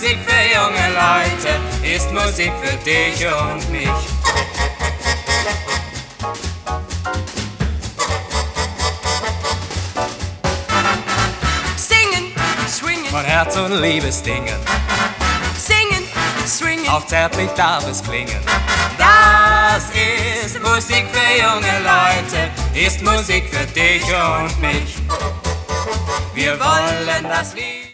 Musik für junge Leute, ist Musik für dich und mich. Singen, swingen, Von Herz und Liebesdingen, singen, swingen. auch zärtlich darf es klingen. Das ist Musik für junge Leute, ist Musik für dich und mich. Wir wollen das Lied.